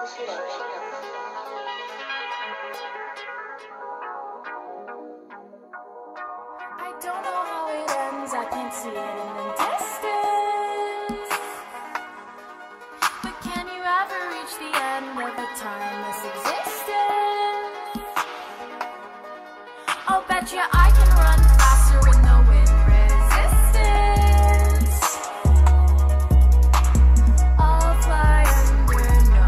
I don't know how it ends, I can't see it in the distance. But can you ever reach the end of a timeless existence? I'll bet you I can run faster with no wind resistance. I'll fly under no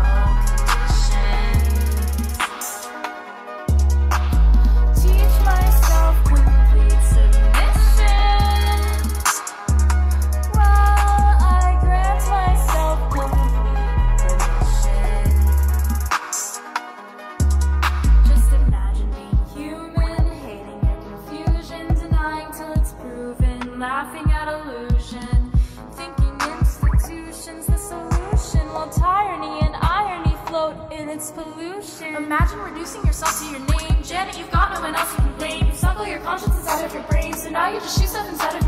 conditions. Teach myself complete submission while I grant myself complete permission. Just imagine being human, hating your confusion, denying till it's proven, laughing at illusion, thinking institutions the solution, while tyranny and irony float in its pollution. Imagine reducing yourself to your name. Janet, you've got no one else you can blame. You suckle your conscience inside of your brain, so now you just shoot stuff inside of